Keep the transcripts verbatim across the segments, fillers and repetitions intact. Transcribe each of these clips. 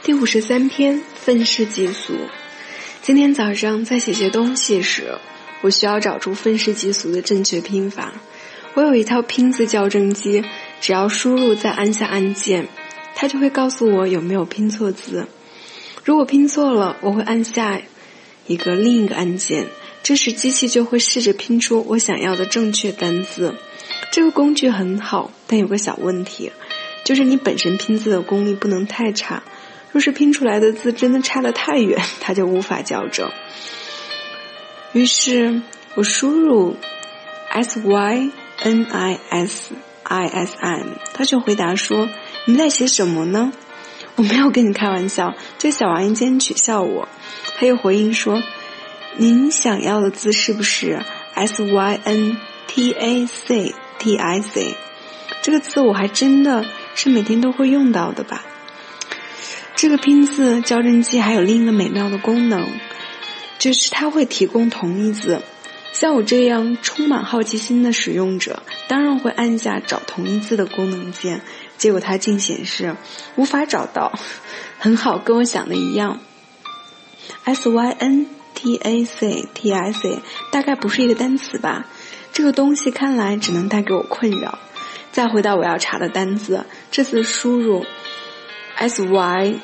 第五十三篇，愤世嫉俗。今天早上在写些东西时，我需要找出愤世嫉俗的正确拼法。我有一套拼字校正机，只要输入再按下按键，它就会告诉我有没有拼错字。如果拼错了，我会按下一个另一个按键，这时机器就会试着拼出我想要的正确单字。这个工具很好，但有个小问题，就是你本身拼字的功力不能太差，若是拼出来的字真的差得太远，它就无法校正。于是我输入 S Y N I S I S M， 它就回答说，你在写什么呢？我没有跟你开玩笑，这小玩意今天取笑我。他又回应说，您想要的字是不是 S Y N T A C T I C？ 这个字我还真的是每天都会用到的吧。这个拼字校正机还有另一个美妙的功能，就是它会提供同义字。像我这样充满好奇心的使用者，当然会按下找同义字的功能键，结果它竟显示无法找到。很好，跟我想的一样。S Y N T A C T I C 大概不是一个单词吧，这个东西看来只能带给我困扰。再回到我要查的单字，这次输入 S Y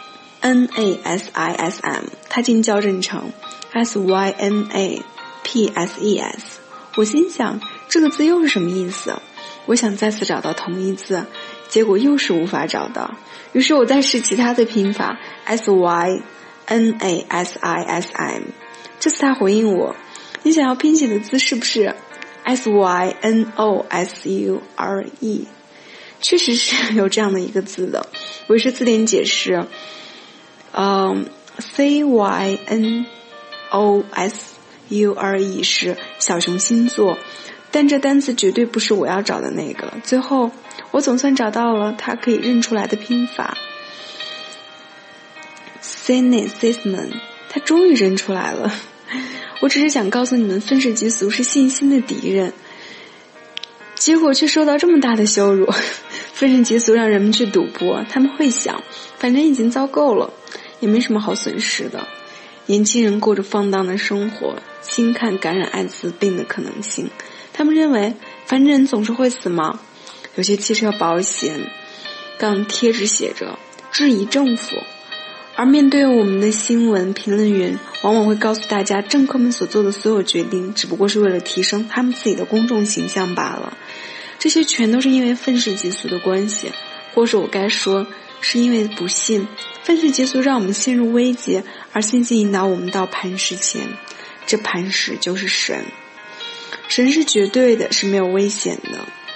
N A S I S M， 它竟校正成 S Y N A P S E S。 我心想这个字又是什么意思？我想再次找到同义字，结果又是无法找到。于是我再试其他的拼法 S Y N A S I S M， 这次他回应我，你想要拼写的字是不是 S Y N O S U R E？ 确实是有这样的一个字的。我是字典解释，嗯 C Y N O S U R E 是小熊星座，但这单词绝对不是我要找的那个。最后我总算找到了它可以认出来的拼法 Cynicism， 它终于认出来了。我只是想告诉你们，愤世嫉俗是信心的敌人，结果却受到这么大的羞辱。愤世嫉俗让人们去赌博，他们会想反正已经遭够了，也没什么好损失的。年轻人过着放荡的生活，轻看感染艾滋病的可能性。他们认为反正人总是会死嘛。有些汽车保险杠贴纸写着质疑政府，而面对我们的新闻评论员往往会告诉大家，政客们所做的所有决定只不过是为了提升他们自己的公众形象罢了。这些全都是因为愤世嫉俗的关系，或是我该说是因为不信。愤世嫉俗让我们陷入危机，而信心引导我们到磐石前，这磐石就是神。神是绝对的，是没有危险的。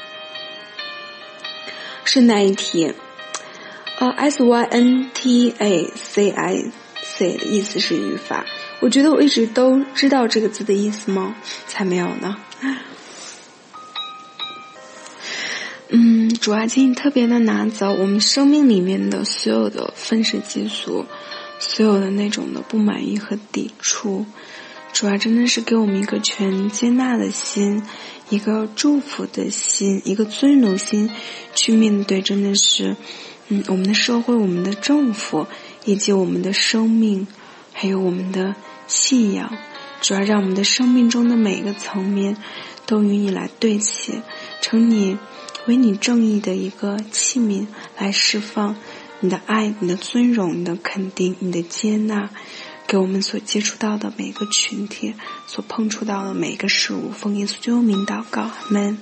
顺带一提，呃 S Y N T A C I C 的意思是语法。我觉得我一直都知道这个字的意思吗？才没有呢。嗯，主啊，请你特别的拿走我们生命里面的所有的愤世嫉俗，所有的那种的不满意和抵触。主啊，真的是给我们一个全接纳的心，一个祝福的心，一个尊荣心，去面对真的是嗯，我们的社会，我们的政府，以及我们的生命，还有我们的信仰。主要让我们的生命中的每个层面都与你来对齐，成你为你正义的一个器皿，来释放你的爱，你的尊荣，你的肯定，你的接纳，给我们所接触到的每个群体，所碰触到的每个事物。奉耶稣基督名祷告，阿们。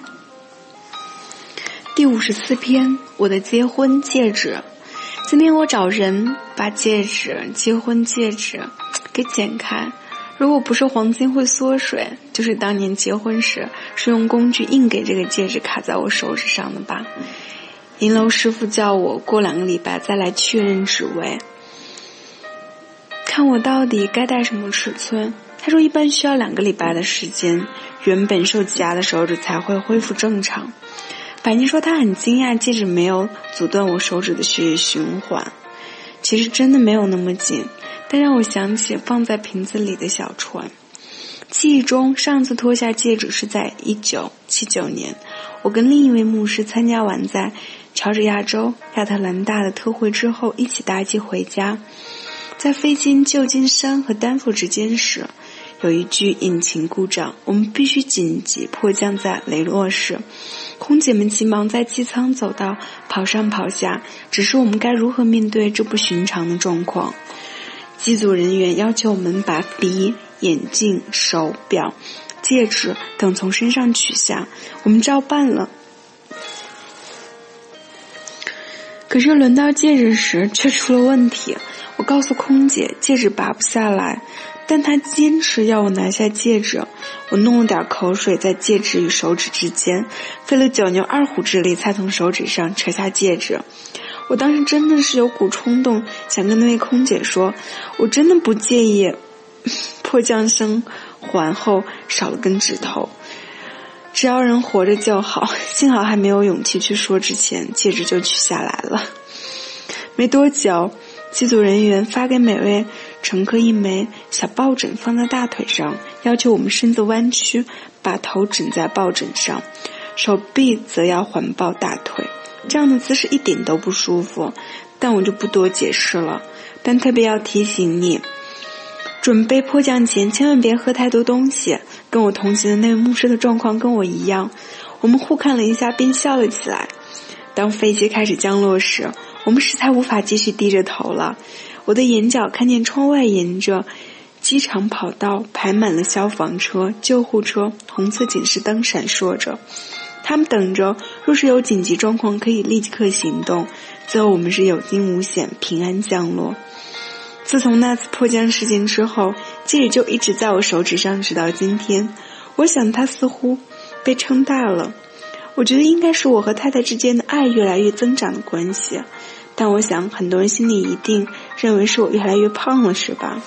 第五十四篇，我的结婚戒指。今天我找人把戒指，结婚戒指给剪开，如果不是黄金会缩水，就是当年结婚时是用工具硬给这个戒指卡在我手指上的吧。银楼师傅叫我过两个礼拜再来确认指围，看我到底该戴什么尺寸。他说一般需要两个礼拜的时间，原本受挤压的手指才会恢复正常。百妮说她很惊讶戒指没有阻断我手指的血液循环，其实真的没有那么紧，但让我想起放在瓶子里的小船。记忆中上次脱下戒指是在一九七九年，我跟另一位牧师参加完在乔治亚州亚特兰大的特惠之后一起搭机回家。在飞经旧金山和丹佛之间时，有一句引擎故障，我们必须紧急迫降在雷诺市。空姐们急忙在机舱走道跑上跑下，只是我们该如何面对这不寻常的状况？机组人员要求我们把笔、眼镜、手表、戒指等从身上取下，我们照办了。可是轮到戒指时却出了问题，我告诉空姐戒指拔不下来，但她坚持要我拿下戒指。我弄了点口水在戒指与手指之间，费了九牛二虎之力才从手指上扯下戒指。我当时真的是有股冲动，想跟那位空姐说，我真的不介意迫降生还后少了根指头，只要人活着就好。幸好还没有勇气去说之前，戒指就取下来了。没多久，机组人员发给每位乘客一枚小抱枕放在大腿上，要求我们身子弯曲，把头枕在抱枕上，手臂则要环抱大腿。这样的姿势一点都不舒服，但我就不多解释了。但特别要提醒你，准备迫降前千万别喝太多东西。跟我同行的那位牧师的状况跟我一样，我们互看了一下并笑了起来。当飞机开始降落时，我们实在无法继续低着头了。我的眼角看见窗外沿着机场跑道排满了消防车、救护车，红色警示灯闪烁着。他们等着，若是有紧急状况可以立刻行动，最后我们是有惊无险平安降落。自从那次迫降事件之后，戒指就一直在我手指上，直到今天。我想它似乎被撑大了，我觉得应该是我和太太之间的爱越来越增长的关系，但我想很多人心里一定认为是我越来越胖了，是吧？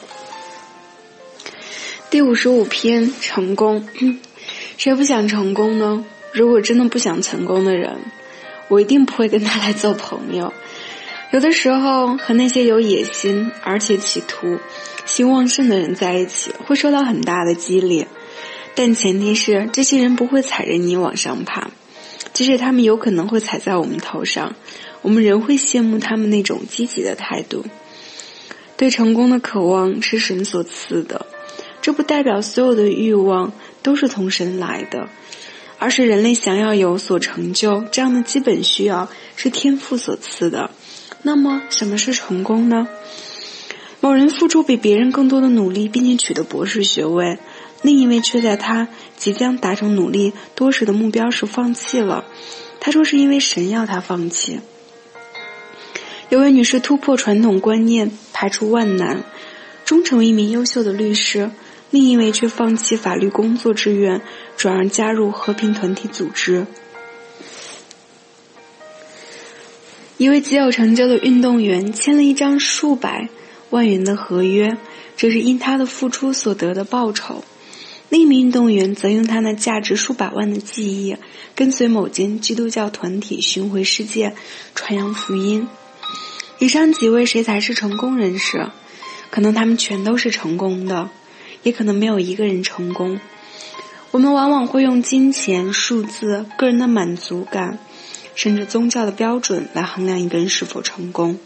第五十五篇，成功。谁不想成功呢？如果真的不想成功的人，我一定不会跟他来做朋友。有的时候和那些有野心而且企图心旺盛的人在一起，会受到很大的激励，但前提是这些人不会踩着你往上爬，即使他们有可能会踩在我们头上，我们仍会羡慕他们那种积极的态度。对成功的渴望是神所赐的，这不代表所有的欲望都是从神来的，而是人类想要有所成就，这样的基本需要是天父所赐的。那么什么是成功呢？某人付出比别人更多的努力并且取得博士学位，另一位却在他即将达成努力多时的目标时放弃了，他说是因为神要他放弃。有位女士突破传统观念，排除万难，终成为一名优秀的律师，另一位却放弃法律工作志愿，转而加入和平团体组织。一位极有成就的运动员签了一张数百万元的合约，这是因他的付出所得的报酬。另一名运动员则用他那价值数百万的技艺，跟随某间基督教团体巡回世界，传扬福音。以上几位谁才是成功人士？可能他们全都是成功的，也可能没有一个人成功。我们往往会用金钱、数字、个人的满足感，甚至宗教的标准来衡量一个人是否成功。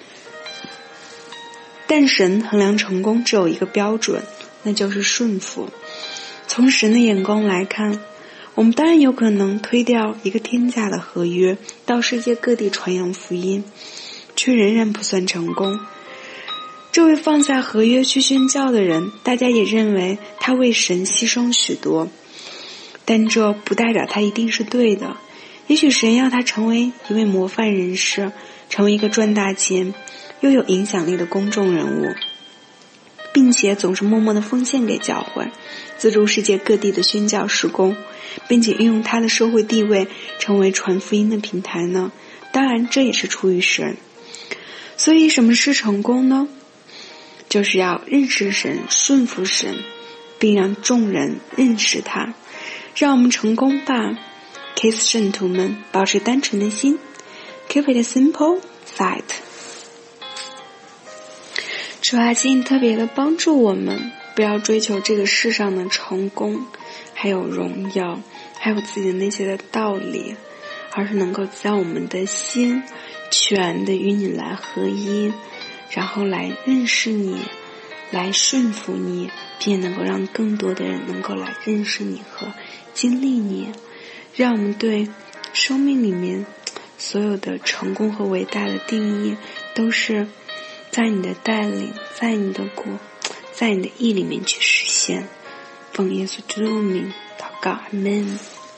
但神衡量成功只有一个标准，那就是顺服。从神的眼光来看，我们当然有可能推掉一个天价的合约，到世界各地传扬福音，却仍然不算成功。这位放下合约去宣教的人，大家也认为他为神牺牲许多，但这不代表他一定是对的。也许神要他成为一位模范人士，成为一个赚大钱又有影响力的公众人物，并且总是默默地奉献给教会，资助世界各地的宣教事工，并且运用他的社会地位成为传福音的平台呢？当然这也是出于神。所以什么是成功呢？就是要认识神，顺服神，并让众人认识他。让我们成功吧，Kiss 圣徒们，保持单纯的心， Keep it simple, fight。 主啊，请你特别的帮助我们，不要追求这个世上的成功，还有荣耀，还有自己的那些的道理， 而是能够在我们的心全的与你来合一，然后来认识你，来顺服你，并能够让更多的人能够来认识你和经历你，让我们对生命里面所有的成功和伟大的定义都是在你的带领，在你的国，在你的意里面去实现。奉耶稣基督名祷告，阿们。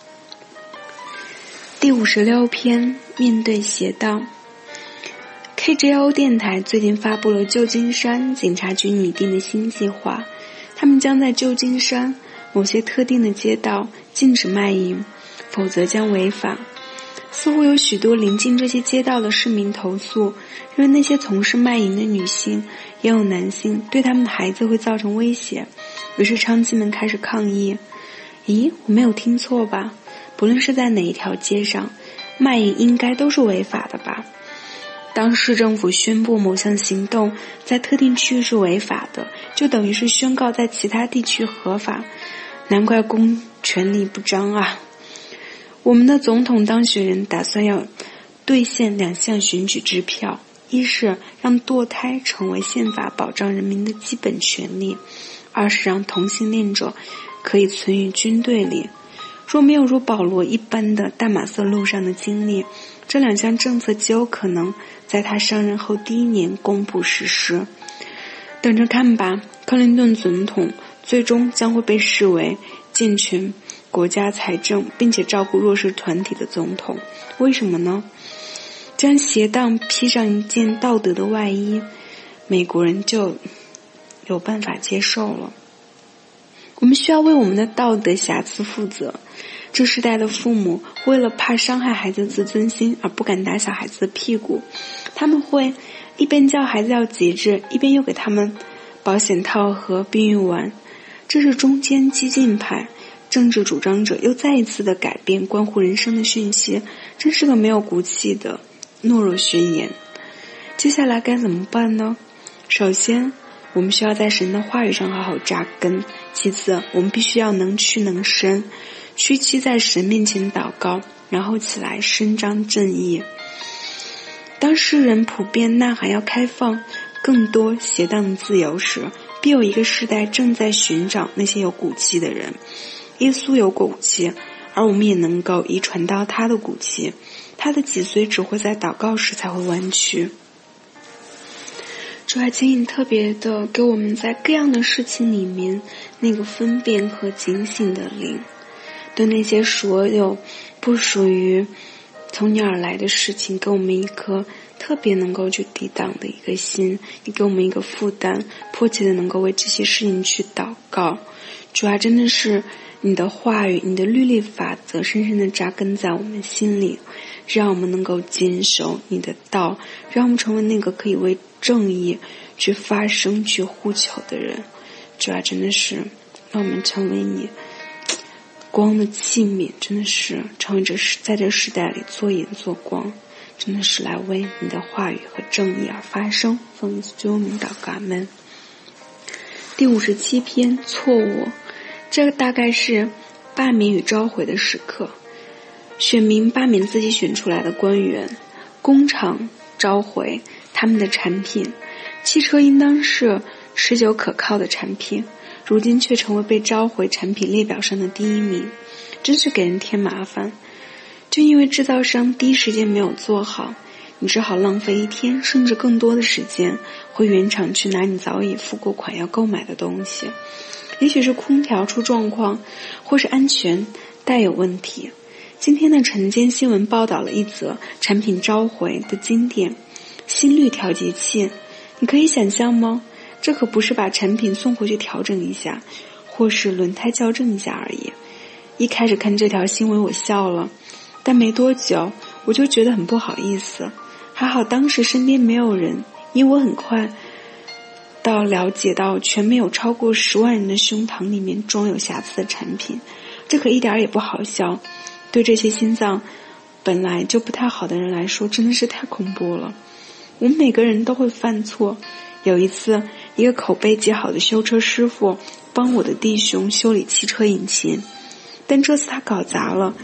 第五十六篇，面对邪道。K J O 电台最近发布了旧金山警察局拟定的新计划，他们将在旧金山某些特定的街道禁止卖淫，否则将违法。似乎有许多临近这些街道的市民投诉，因为那些从事卖淫的女性也有男性对他们的孩子会造成威胁，于是娼妓们开始抗议。咦，我没有听错吧？不论是在哪一条街上，卖淫应该都是违法的吧？当市政府宣布某项行动在特定区域是违法的，就等于是宣告在其他地区合法。难怪公权力不彰啊！我们的总统当选人打算要兑现两项选举支票，一是让堕胎成为宪法保障人民的基本权利，二是让同性恋者可以存于军队里。若没有如保罗一般的大马色路上的经历，这两项政策极有可能在他上任后第一年公布实施。等着看吧，克林顿总统最终将会被视为健全国家财政并且照顾弱势团体的总统。为什么呢？将邪当披上一件道德的外衣，美国人就有办法接受了。我们需要为我们的道德瑕疵负责。这时代的父母为了怕伤害孩子的自尊心而不敢打小孩子的屁股，他们会一边叫孩子要节制，一边又给他们保险套和避孕丸。这是中间激进派政治主张者又再一次的改变关乎人生的讯息，真是个没有骨气的懦弱宣言。接下来该怎么办呢？首先，我们需要在神的话语上好好扎根。其次，我们必须要能屈能伸，屈膝在神面前祷告，然后起来伸张正义。当世人普遍呐喊要开放更多邪当的自由时，必有一个时代正在寻找那些有骨气的人。耶稣有骨气，而我们也能够遗传到他的骨气。他的脊髓只会在祷告时才会弯曲。主要请你特别的给我们在各样的事情里面那个分辨和警醒的灵，对那些所有不属于从你而来的事情，给我们一颗特别能够去抵挡的一个心，也给我们一个负担，迫切的能够为这些事情去祷告。主要真的是你的话语，你的律例法则深深的扎根在我们心里，让我们能够坚守你的道，让我们成为那个可以为正义去发声去呼求的人。主要真的是让我们成为你光的器皿，真的是成为这时在这时代里做盐做光，真的是来为你的话语和正义而发声。奉耶稣基督名祷告，阿们。第五十七篇，错误。这个大概是罢免与召回的时刻。选民罢免自己选出来的官员，工厂召回他们的产品。汽车应当是持久可靠的产品，如今却成为被召回产品列表上的第一名，真是给人添麻烦。就因为制造商第一时间没有做好，你只好浪费一天甚至更多的时间回原厂去拿你早已付过款要购买的东西。也许是空调出状况，或是安全带有问题。今天的晨间新闻报道了一则产品召回的经典心率调节器。你可以想象吗？这可不是把产品送回去调整一下，或是轮胎校正一下而已。一开始看这条新闻我笑了，但没多久我就觉得很不好意思。还好当时身边没有人，因为我很快到了解到全没有超过十万人的胸膛里面装有瑕疵的产品，这可一点也不好笑。对这些心脏本来就不太好的人来说，真的是太恐怖了。我们每个人都会犯错。有一次，一个口碑极好的修车师傅帮我的弟兄修理汽车引擎，但这次他搞砸了，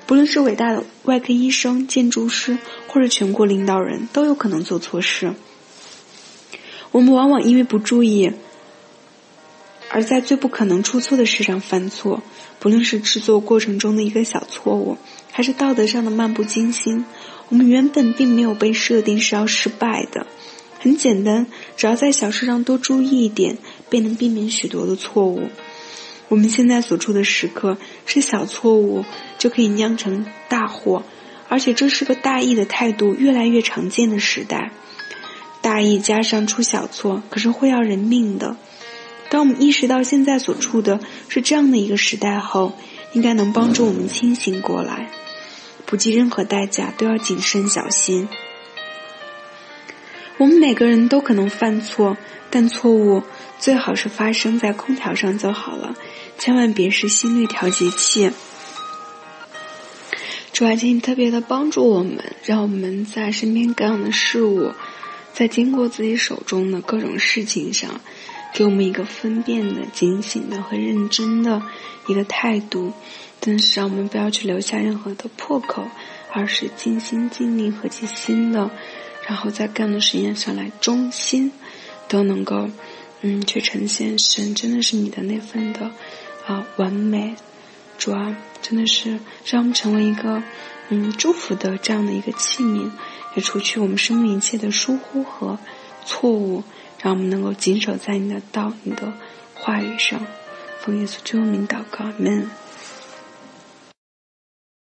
不论是伟大的外科医生、建筑师，或者全国领导人，都有可能做错事。我们往往因为不注意，而在最不可能出错的事上犯错，不论是制作过程中的一个小错误，还是道德上的漫不经心，我们原本并没有被设定是要失败的。很简单，只要在小事上多注意一点，便能避免许多的错误。我们现在所处的时刻，是小错误就可以酿成大祸，而且这是个大意的态度越来越常见的时代。大意加上出小错，可是会要人命的。当我们意识到现在所处的是这样的一个时代后，应该能帮助我们清醒过来，不计任何代价都要谨慎小心。我们每个人都可能犯错，但错误最好是发生在空调上就好了，千万别是心率调节器。主啊，请你特别的帮助我们，让我们在身边各样的事物，在经过自己手中的各种事情上，给我们一个分辨的、警醒的和认真的一个态度，但是让我们不要去留下任何的破口，而是尽心尽力和其心的，然后在各样的实验上来忠心，都能够嗯去呈现神真的是你的那份的啊完美。主啊，真的是让我们成为一个嗯祝福的这样的一个器皿，也除去我们生命一切的疏忽和错误，让我们能够谨守在你的道、你的话语上。奉耶稣基督名祷告，阿们。